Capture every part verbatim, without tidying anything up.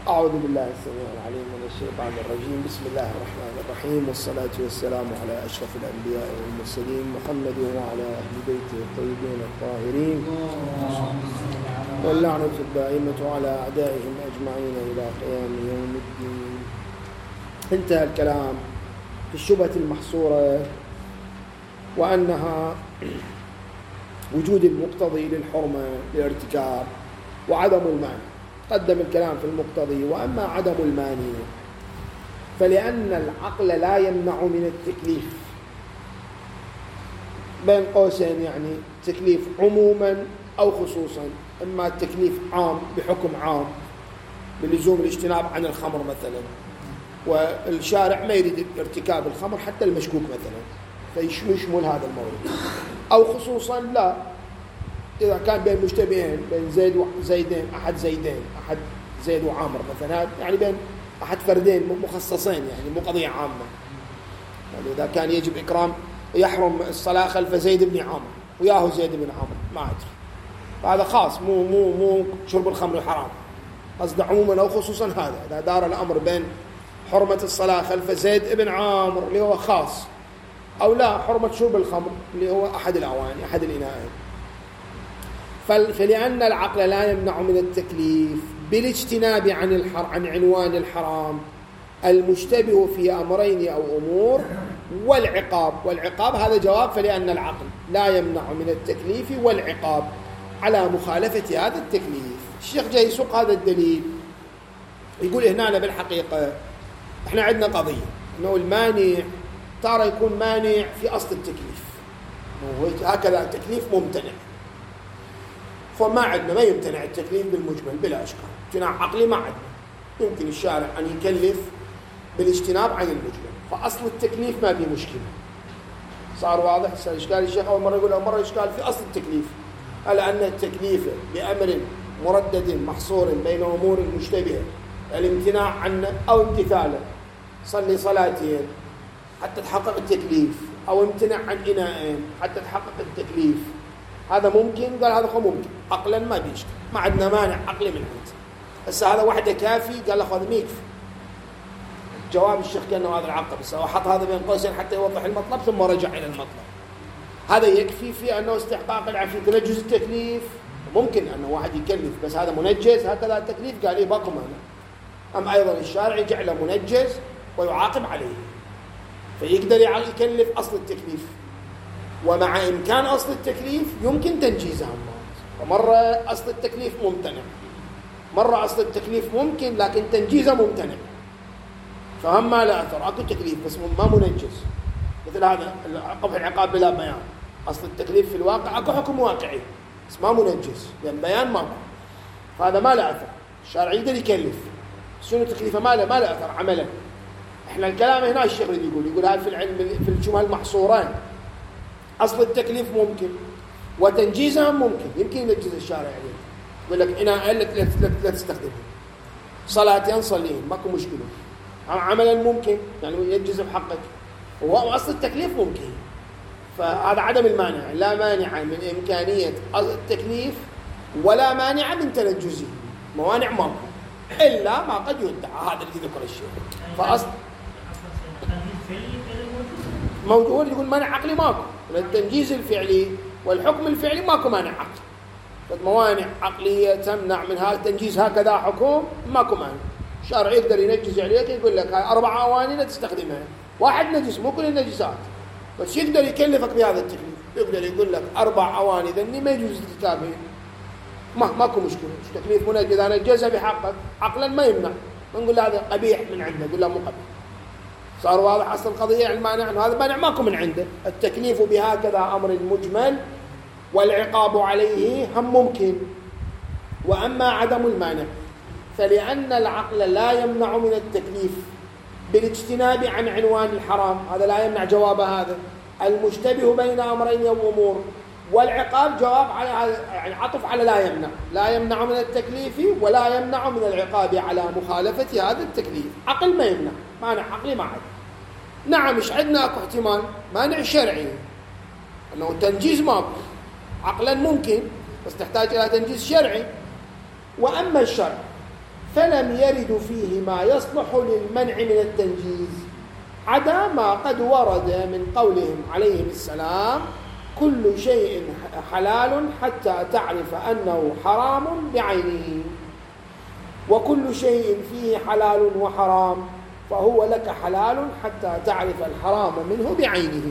أعوذ بالله السميع العليم من الشيطان الرجيم. بسم الله الرحمن الرحيم، والصلاة والسلام على أشرف الأنبياء والمرسلين محمد وعلى أهل بيته الطيبين الطاهرين، واللعنة الدائمة على أعدائهم أجمعين إلى قيام يوم الدين. انتهى الكلام في الشبهة المحصورة، وأنها وجود المقتضي للحرمة للارتكاب وعدم المانع. قدم الكلام في المقتضي. وأما عدم المانع فلأن العقل لا يمنع من التكليف، بين قوسين يعني تكليف عموما أو خصوصا. إما التكليف عام بحكم عام بلزوم الاجتناب عن الخمر مثلا، والشارع ما يريد ارتكاب الخمر حتى المشكوك مثلا، فيشمل هذا الموضوع. أو خصوصا لا، إذا كان بين مشتبهين، بين زيد وزيدين، أحد زيدين، أحد زيد وعامر مثلا، يعني بين أحد فردين مخصصين، يعني مو قضية عامة. يعني إذا كان يجب إكرام يحرم الصلاة خلف زيد بن عامر وياهو زيد بن عامر ما أدري، هذا خاص، مو مو مو شرب الخمر حرام، قصد عموما أو خصوصا. هذا إذا دار الأمر بين حرمة الصلاة خلف زيد بن عامر اللي هو خاص، أو لا حرمة شرب الخمر اللي هو أحد الأواني أحد الإناءين. فلأن العقل لا يمنع من التكليف بالاجتناب عن الحر عن عنوان الحرام المشتبه في أمرين أو أمور، والعقاب والعقاب هذا جواب. فلأن العقل لا يمنع من التكليف والعقاب على مخالفة هذا التكليف. الشيخ جاي يسوق هذا الدليل، يقول هنا بالحقيقة احنا عندنا قضية انه المانع ترى يكون مانع في أصل التكليف، هكذا التكليف ممتنع. فما عندنا ما يمتنع التكليف بالمجمل بلا إشكال، امتناع عقلي ما عندنا. يمكن الشارع أن يكلف بالاجتناب عن المجمل، فأصل التكليف ما في مشكلة. صار واضح إشكال الشيخ أول مرة يقول أول مرة إشكال في أصل التكليف، على أن التكليف بأمر مردد محصور بين أمور مشتبهة، الامتناع عنه أو امتثاله، صلي صلاتين حتى تحقق التكليف، أو امتنع عن إناءين حتى تحقق التكليف، هذا ممكن. قال هذا هو ممكن عقلا ما بيشكل، ما عندنا مانع عقلي من عند. بس هذا وحده كافي؟ قال له هذا ما يكفي. جواب الشيخ كأنه هذا العقل بس، هو حط هذا بين قوسين حتى يوضح المطلب ثم رجع إلى المطلب. هذا يكفي في أنه استحقاق العفو تنجز التكليف. ممكن أنه واحد يكلف بس هذا منجز هكذا التكليف، قال إيه بقم أنا. أم أيضا الشارع يجعله منجز ويعاقب عليه، فيقدر يكلف أصل التكليف، ومع إمكان أصل التكليف يمكن تنجيزها. ومرة أصل التكليف ممتنع، مرة أصل التكليف ممكن لكن تنجيزه ممتنع، فهم ما لا أثر. أكو تكليف بس ما منجز، مثل هذا قبح العقاب بلا بيان. أصل التكليف في الواقع أكو حكم واقعي بس ما منجز، لأن بيان ماكو، فهذا ما لا أثر. الشارع يقدر يكلف، شنو تكليفه ما لا ما لا أثر عملا. إحنا الكلام هنا الشيخ اللي يقول يقول هذا في العلم في الجمل المحصوران أصل التكليف ممكن وتنجيزها ممكن، يمكن ينجز الشارع يعني. يقول لك إناء لا لا تستخدمه، صلاتين صلين ماكو مشكلة، عملا ممكن يعني ينجز بحقك، وأصل التكليف ممكن. فهذا عدم المانع، لا مانع من إمكانية التكليف ولا مانع من تنجزه، موانع ماكو إلا ما قد يدعى. هذا اللي ذكر الشيخ. فأصل موجود يقول مانع عقلي ماكو، التنجيز الفعلي والحكم الفعلي ماكو مانع عقلي. موانع عقلية تمنع من هذا التنجيز، هكذا حكم ماكو مانع. الشارع يقدر ينجز عليك، يقول لك هاي أربع أواني لا تستخدمها، واحد نجس مو كل النجسات، بس يقدر يكلفك بهذا التكليف. يقدر يقول لك أربع أواني ذني ما يجوز ارتكابه، ما ماكو مشكلة. التكليف منجز إذا نجزها بحقك عقلا ما يمنع، ما نقول هذا قبيح من عنده، نقول له مو قبيح. صار واضح أصل القضية. المانع أنه هذا مانع ماكو من عنده. التكليف بهكذا أمر مجمل والعقاب عليه هم ممكن. وأما عدم المانع فلأن العقل لا يمنع من التكليف بالاجتناب عن عنوان الحرام، هذا لا يمنع جواب هذا المشتبه بين أمرين أو أمور، والعقاب جواب على يعني عطف على لا يمنع، لا يمنع من التكليف ولا يمنع من العقاب على مخالفة هذا التكليف. عقل ما يمنع، مانع عقلي ما عاد. نعم مش عندنا اكو احتمال مانع شرعي انه تنجيز ماكو، عقلا ممكن بس تحتاج الى تنجيز شرعي. واما الشرع فلم يرد فيه ما يصلح للمنع من التنجيز عدا ما قد ورد من قولهم عليهم السلام: كل شيء حلال حتى تعرف أنه حرام بعينه، وكل شيء فيه حلال وحرام فهو لك حلال حتى تعرف الحرام منه بعينه،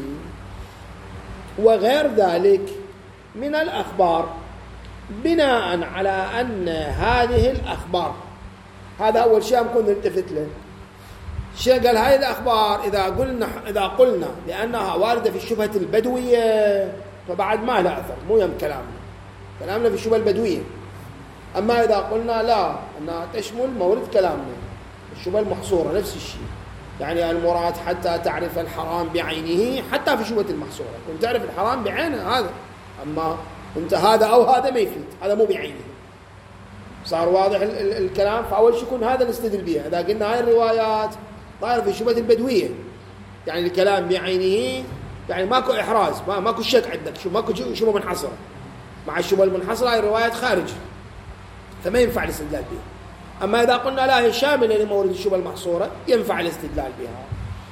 وغير ذلك من الأخبار، بناء على أن هذه الأخبار، هذا أول شيء نكون نلتفت له. الشيء قال هذه الأخبار إذا قلنا إذا قلنا لأنها واردة في الشبهة البدوية فبعد ما لها أثر، مو يم كلامنا كلامنا في الشبهة البدوية. أما إذا قلنا لا أنها تشمل مورد كلامنا الشبهة المحصورة نفس الشيء، يعني المراد حتى تعرف الحرام بعينه، حتى في شبهة المحصورة كنت تعرف الحرام بعينه هذا، أما أنت هذا أو هذا ما يفيد، هذا مو بعينه. صار واضح ال- ال- الكلام. فأول شيء يكون هذا نستدل بها. إذا قلنا هاي الروايات ظاهر في شبهة البدوية، يعني الكلام بعينه يعني ماكو إحراز، ما ماكو شك عندك، شو ماكو شبهة منحصرة. مع الشبهة المنحصرة هاي الروايات خارج، فما ينفع الاستدلال بها. أما إذا قلنا لا هي شاملة لمورد الشبهة المحصورة ينفع الاستدلال بها.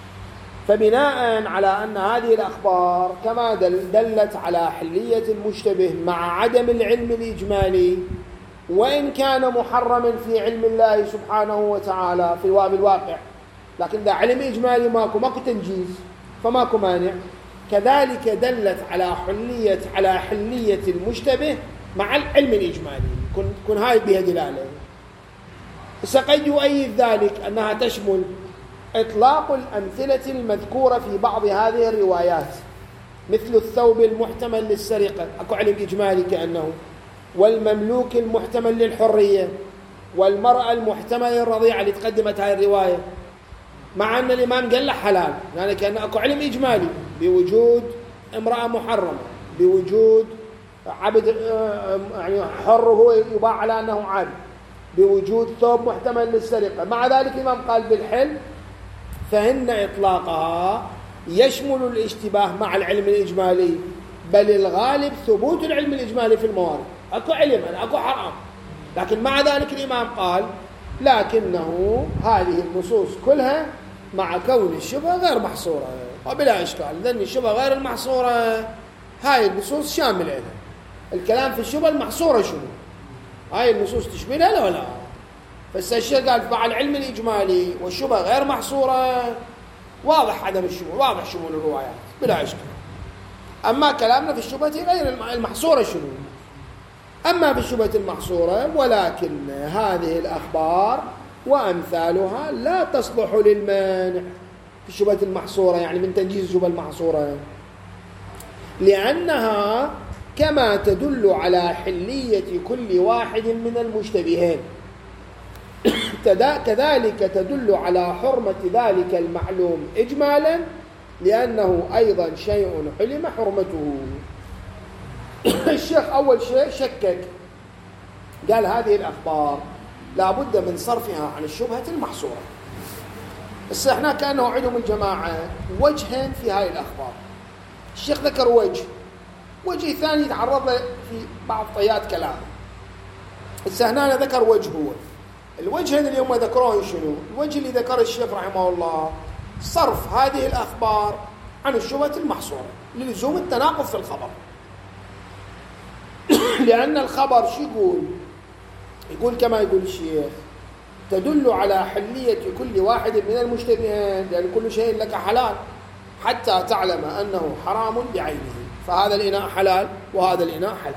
فبناء على أن هذه الأخبار كما دل دلت على حلية المشتبه مع عدم العلم الإجمالي، وإن كان محرما في علم الله سبحانه وتعالى في الواقع، لكن إذا علم إجمالي ماكو ماكو تنجيز فماكو مانع، كذلك دلت على حلية على حلية المشتبه مع العلم الإجمالي، كن كن هاي بها دلالة. قد يؤيد ذلك أنها تشمل إطلاق الأمثلة المذكورة في بعض هذه الروايات، مثل الثوب المحتمل للسرقة أكو علم إجمالي كأنه، والمملوك المحتمل للحرية، والمرأة المحتمل للرضيعة اللي تقدمت هاي الرواية، مع أن الإمام قال له حلال، يعني كأن أكو علم إجمالي بوجود امرأة محرمة، بوجود عبد يعني حر هو يباع على أنه عبد، بوجود ثوب محتمل للسرقة. مع ذلك الإمام قال بالحل، فإن إطلاقها يشمل الاشتباه مع العلم الإجمالي، بل الغالب ثبوت العلم الإجمالي في الموارد، أكو علم أكو حرام، لكن مع ذلك الإمام قال لكنه هذه النصوص كلها مع كون الشبهة غير محصورة وبلا إشكال، لأن الشبهة غير المحصورة هاي النصوص شاملة لها. الكلام في الشبهة المحصورة شنو؟ هاي النصوص تشملها لا ولا؟ فالشيخ قال مع العلم الإجمالي والشبهة غير محصورة واضح عدم الشمول، واضح شمول الروايات بلا إشكال. أما كلامنا في الشبهة غير المحصورة شنو؟ أما في الشبهة المحصورة ولكن هذه الأخبار وأمثالها لا تصلح للمانع في الشبهة المحصورة، يعني من تنجيز الشبهة المحصورة، لأنها كما تدل على حلية كل واحد من المشتبهين كذلك تدل على حرمة ذلك المعلوم إجمالا، لأنه أيضا شيء علم حرمته. الشيخ أول شيء شكك، قال هذه الأخبار لابد من صرفها عن الشبهة المحصورة. بس احنا كانوا عندهم الجماعة وجهين في هذه الأخبار. الشيخ ذكر وجه وجه ثاني يتعرض له في بعض طيات كلامه. بس هنا ذكر وجه هو الوجهين اللي هم ذكروه شنو؟ الوجه اللي ذكر الشيخ رحمه الله صرف هذه الأخبار عن الشبهة المحصورة للزوم التناقض في الخبر. لأن الخبر شو يقول؟ يقول كما يقول الشيخ تدل على حلية كل واحد من المشتبهين، لأن كل شيء لك حلال حتى تعلم أنه حرام بعينه، فهذا الإناء حلال وهذا الإناء حلال،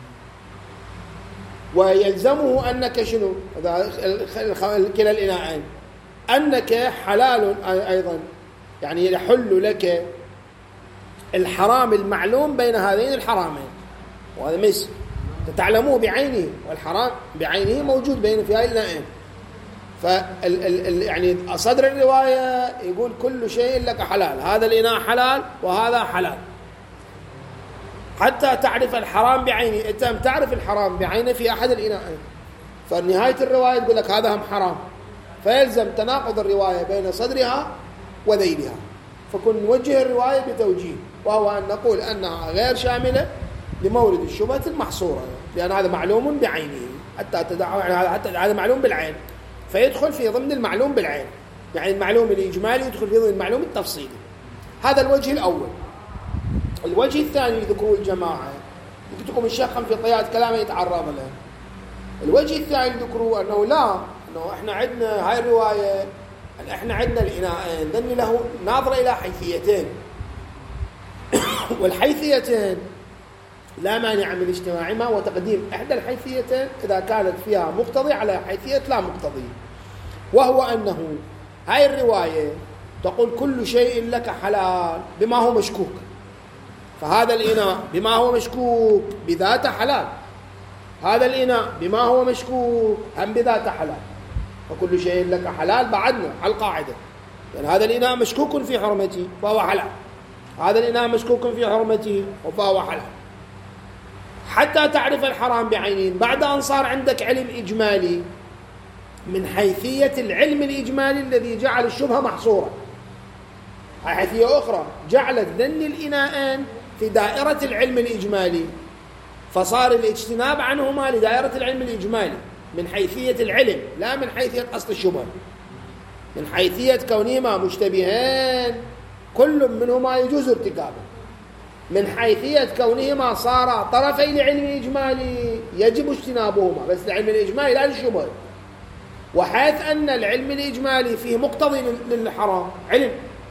ويلزمه أنك شنو؟ كلا الإناءين أنك حلال أيضا، يعني يحل لك الحرام المعلوم بين هذين الحرامين، وهذا مثل تعلموه بعينه، والحرام بعينه موجود بين في هاي الإناءين. فال يعني صدر الرواية يقول كل شيء لك حلال، هذا الإناء حلال وهذا حلال حتى تعرف الحرام بعينه. أنت تعرف الحرام بعينه في أحد الإناءين، فنهاية الرواية تقول لك هذا هم حرام، فيلزم تناقض الرواية بين صدرها وذيلها، فكن نوجه الرواية بتوجيه، وهو أن نقول أنها غير شاملة لمورد الشبهة المحصورة، لأن هذا معلوم بعينه حتى تدعى، يعني حتى هذا معلوم بالعين فيدخل في ضمن المعلوم بالعين، يعني المعلوم الإجمالي يدخل في ضمن المعلوم التفصيلي. هذا الوجه الأول. الوجه الثاني ذكروا الجماعة، قلت لكم الشيخ في طيات كلامه يتعرض له. الوجه الثاني ذكروا أنه لا، أنه إحنا عندنا هاي الرواية، إحنا عندنا الإناءين ذن له ناظرة إلى حيثيتين، والحيثيتين لا مانع من اجتماعهما وتقديم إحدى الحيثيتين إذا كانت فيها مقتضي على حيثية لا مقتضي، وهو أنه هاي الرواية تقول كل شيء لك حلال بما هو مشكوك، فهذا الإناء بما هو مشكوك بذاته حلال، هذا الإناء بما هو مشكوك هم بذاته حلال، فكل شيء لك حلال بعدنا على القاعدة، يعني هذا الإناء مشكوك في حرمته فهو حلال، هذا الإناء مشكوك في حرمته فهو حلال، حتى تعرف الحرام بعينين. بعد أن صار عندك علم إجمالي من حيثية العلم الإجمالي الذي جعل الشبهة محصورة، هاي حيثية أخرى جعلت ذن الإناءين في دائرة العلم الإجمالي، فصار الاجتناب عنهما لدائرة العلم الإجمالي من حيثية العلم لا من حيثية أصل الشبهة، من حيثية كونهما مشتبهان كل منهما يجوز ارتكابه، من حيثية كونهما صار طرفي لعلم إجمالي يجب اجتنابهما بس العلم الإجمالي لا للشبهة، وحيث أن العلم الإجمالي فيه مقتضي للحرام علم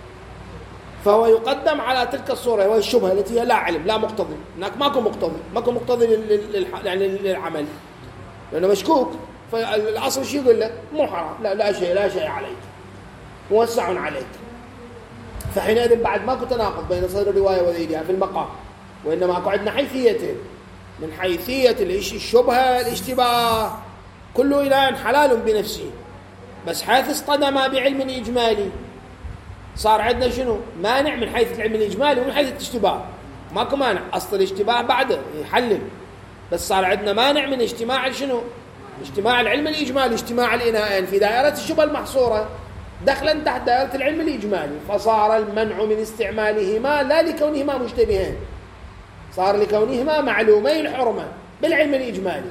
فهو يقدم على تلك الصورة وهي الشبهة التي هي لا علم لا مقتضي، هناك ماكو مقتضي ماكو مقتضي لل... يعني للعمل لأنه مشكوك، فالأصل شيء يقول لك مو حرام لا لا شيء لا شيء عليك موسع عليك، فحينئذ بعد ماكو تناقض بين صدر الرواية وذيلها في المقام، وإنما ماكو عندنا حيثيتين، من حيثية الشبهة الاشتباه كل إله حلال بنفسه، بس حيث اصطدم بعلم إجمالي صار عندنا شنو مانع من حيث العلم الإجمالي ومن حيث الاشتباه، ماكو مانع أصل الاشتباه بعده يحلل، بس صار عندنا مانع من اجتماع شنو اجتماع العلم الإجمالي، اجتماع الإناءين في دائرة الشبهة المحصورة دخلا تحت دائرة العلم الإجمالي، فصار المنع من استعمالهما لا لكونهما مشتبهين، صار لكونهما معلومي الحرمة بالعلم الإجمالي،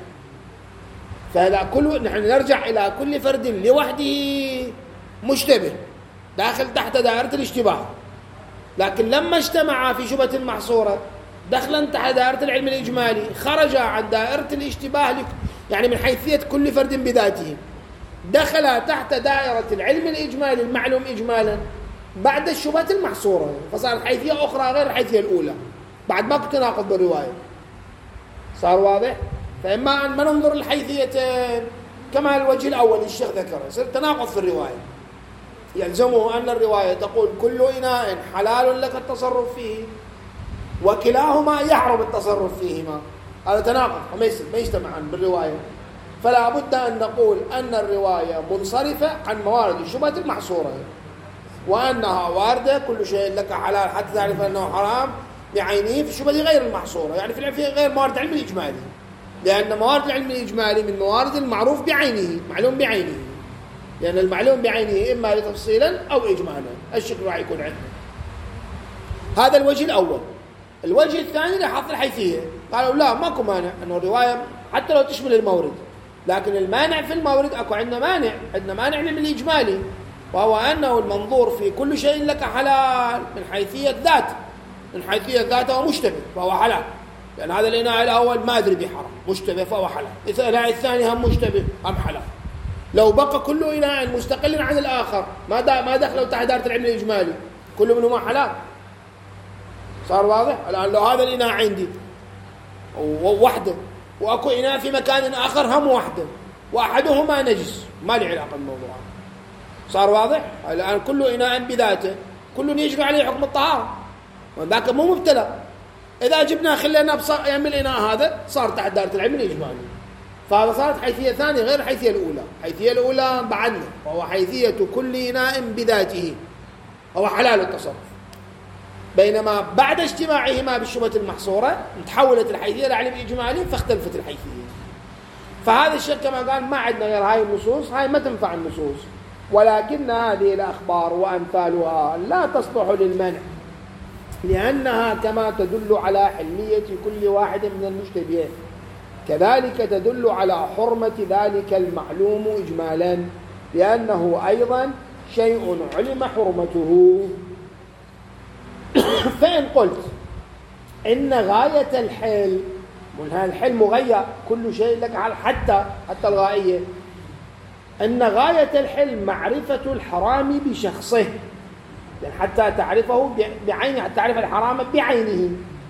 فهذا كله نحن نرجع إلى كل فرد لوحده مشتبه داخل تحت دائرة الاشتباه، لكن لما اجتمعا في شبهة محصورة دخلا تحت دائرة العلم الإجمالي خرج عن دائرة الاشتباه يعني من حيثية كل فرد بذاته، دخل تحت دائرة العلم الإجمالي المعلوم إجمالا بعد الشبهة المحصورة، فصار حيثية أخرى غير الحيثية الأولى بعد ما كنت ناقض بالرواية. صار واضح؟ فإما أن ما ننظر الحيثيتين كما الوجه الأول الشيخ ذكره يصير تناقض في الرواية، يلزمه أن الرواية تقول كل إناء حلال لك التصرف فيه وكلاهما يحرم التصرف فيهما، هذا تناقض ما يجتمعان بالرواية، فلا بد أن نقول أن الرواية منصرفة عن موارد الشبهة المحصورة، وأنها واردة كل شيء لك حلال حتى تعرف أنه حرام بعينه في الشبهة غير المحصورة، يعني في غير موارد العلم الإجمالي، لأن موارد العلم الإجمالي من موارد المعروف بعينه معلوم بعينه، لأن المعلوم بعينه إما لتفصيلا أو إجمالا الشكل راح يكون عنده. هذا الوجه الأول. الوجه الثاني لحظ الحيثية، قالوا لا ماكو مانع أنه الرواية حتى لو تشمل المورد، لكن المانع في المورد أكو عندنا مانع عندنا مانع من الإجمالي، وهو أنه المنظور في كل شيء لك حلال من حيثية ذات من حيثية ذاته مشتبه فهو حلال، لأن هذا الإناء الأول ما أدري بحرام مشتبه فهو حلال، الإناء الثاني هم مشتبه هم حلال، لو بقى كل إناء مستقل عن الآخر ما ما دخلوا تحت دائرة العلم الإجمالي كل منهما حلال. صار واضح؟ الآن لو هذا الإناء عندي ووحده وأكو إناء في مكان آخر هم وحده وأحدهما نجس ما له علاقة بالموضوع. صار واضح؟ الآن كل إناء بذاته كل يجري عليه حكم الطهارة، وذاك مو مبتلى، إذا جبنا خلينا يعمل الإناء هذا صار تحت دائرة العلم الإجمالي، فهذا صارت حيثية ثانية غير الحيثية الأولى. الحيثية الأولى بعدنا وهو حيثية كل إناء بذاته هو حلال التصرف، بينما بعد اجتماعهما بالشبهة المحصورة تحولت الحيثية لعلم إجمالي فاختلفت الحيثية. فهذا الشيء كما قال ما عندنا غير هاي النصوص، هاي ما تنفع النصوص، ولكن هذه الأخبار وأمثالها لا تصلح للمنع، لأنها كما تدل على حلية كل واحد من المشتبهين كذلك تدل على حرمة ذلك المعلوم إجمالا، لأنه أيضا شيء علم حرمته. فإن قلت إن غاية الحل، الحل مغير، كل شيء لك حتى حتى الغائية، أن غاية الحل معرفة الحرام بشخصه، يعني حتى تعرفه بعينه، حتى تعرف الحرام بعينه،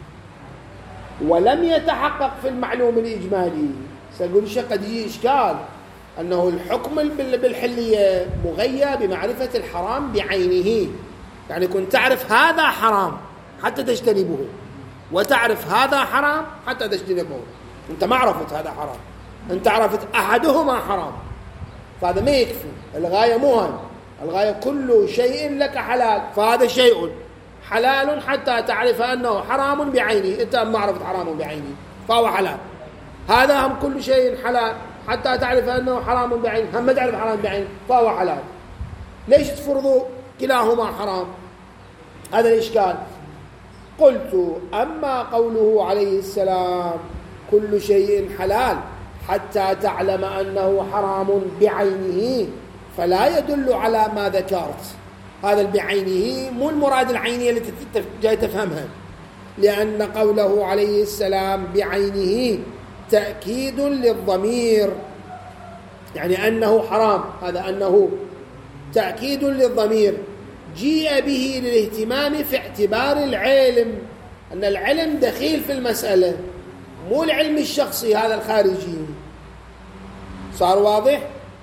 ولم يتحقق في المعلوم الإجمالي. سأقول شيء قد يجي إشكال أنه الحكم بالحلية مغير بمعرفة الحرام بعينه، يعني كنت تعرف هذا حرام حتى تجتنبه، وتعرف هذا حرام حتى تجتنبه. أنت ما عرفت هذا حرام، أنت عرفت أحدهما حرام، فهذا ما يكفي. الغاية مو هذا، الغاية كل شيء لك حلال، فهذا شيء حلال حتى تعرف أنه حرام بعينه. أنت ما عرفت حرام بعينه فهو حلال. هذا هم كل شيء حلال حتى تعرف أنه حرام بعينه، هم ما تعرف حرام بعينه فهو حلال. ليش تفرضوا كلاهما حرام؟ هذا الإشكال. قلت أما قوله عليه السلام كل شيء حلال حتى تعلم أنه حرام بعينه، فلا يدل على ما ذكرت. هذا بعينه مو المراد العينية التي جاي تفهمها، لأن قوله عليه السلام بعينه تأكيد للضمير، يعني أنه حرام، هذا أنه تأكيد للضمير جيء به للاهتمام في اعتبار العلم، أن العلم دخيل في المسألة، مو العلم الشخصي هذا الخارجي. صار واضح؟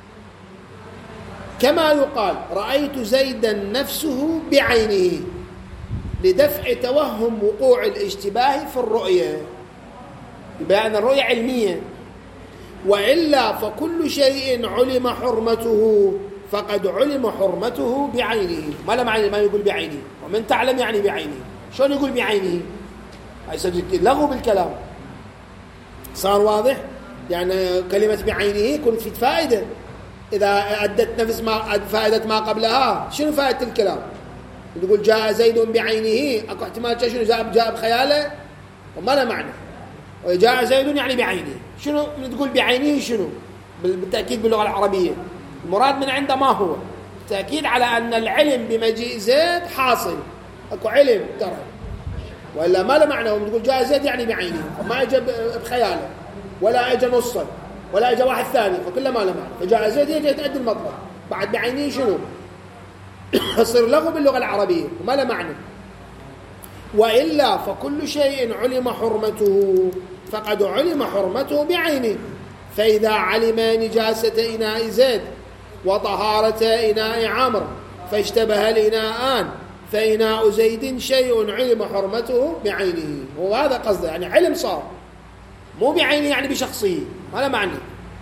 كما يقال رأيت زيدا نفسه بعينه، لدفع توهم وقوع الاشتباه في الرؤية، بأن الرؤية علمية. وإلا فكل شيء علم حرمته فقد علم حرمته بعينه. ما لم ما يقول بعينه، ومن تعلم يعني بعينه. شلون يقول بعينه؟ لغوا بالكلام. صار واضح؟ يعني كلمة بعينه يكون في فائدة، إذا أدت نفس ما فائدة ما قبلها. شنو فائدة الكلام؟ تقول جاء زيد بعينه، أكو احتمال شنو جاء جاء بخياله وما له معنى. وجاء زيد يعني بعينه. شنو تقول بعينه؟ شنو بالتأكيد باللغة العربية المراد من عنده ما هو تأكيد على أن العلم بمجيء زيد حاصل، أكو علم ترى، وإلا ما له معنى. وتقول جاء زيد يعني بعينه، ما اجى بخياله ولا اجى نصا ولا اجى واحد ثاني، فكله ما له معنى. فجاء زيد يجي تأدي المطلب، بعد بعينه شنو؟ يصير لغو باللغة العربية وما له معنى. وإلا فكل شيء علم حرمته فقد علم حرمته بعينه. فإذا علم نجاسة إناء زيد وطهارة إناء عمرو فاشتبه الإناءان، فإناء زيد شيء علم حرمته بعينه. وهذا قصده، يعني علم صار مو بعينه يعني بشخصه، هذا معنى.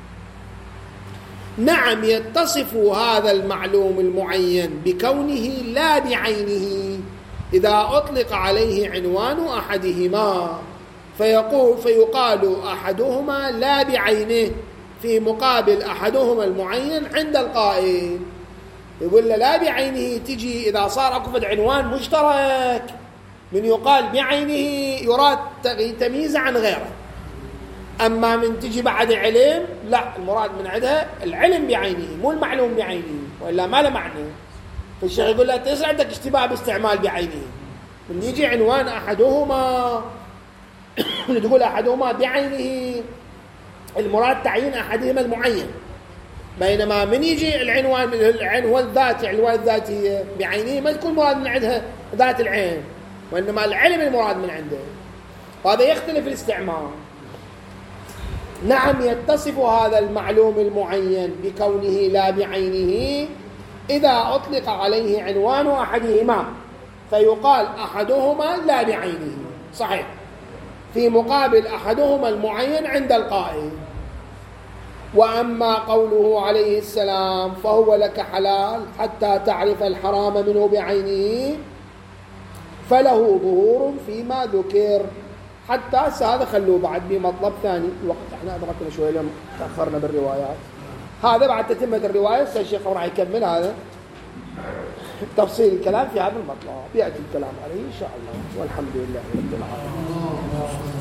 نعم يتصف هذا المعلوم المعين بكونه لا بعينه إذا أطلق عليه عنوان أحدهما، فيقول فيقال أحدهما لا بعينه في مقابل أحدهما المعين عند القائل. يقول له لا بعينه تجي إذا صار أكفد عنوان مشترك، من يقال بعينه يراد تمييز عن غيره. أما من تجي بعد علم لا، المراد من عندها العلم بعينه مو المعلوم بعينه، وإلا ما له معنى. فالشيخ يقول له تسعى عندك اشتباه باستعمال بعينه، من يجي عنوان أحدهما تقول أحدهما بعينه المراد تعيين أحدهما المعين، بينما من يجي العنوان العنوان الذاتي العنوان الذاتي بعينه ما تكون مراد من عندها ذات العين، وإنما العلم المراد من عنده، وهذا يختلف الاستعمال. نعم يتصف هذا المعلوم المعين بكونه لا بعينه إذا أطلق عليه عنوان أحدهما، فيقال أحدهما لا بعينه صحيح في مقابل أحدهما المعين عند القائل. وأما قوله عليه السلام فهو لك حلال حتى تعرف الحرام منه بعينه، فله ظهور فيما ذكر. حتى هذا خلوه بعد بمطلب ثاني. الوقت احنا أدركنا شوي لما تأخرنا بالروايات، هذا بعد تتمة الرواية الشيخ راح يكمل هذا تفصيل الكلام في هذا المطلب، يأتي الكلام عليه إن شاء الله. والحمد لله رب العالمين.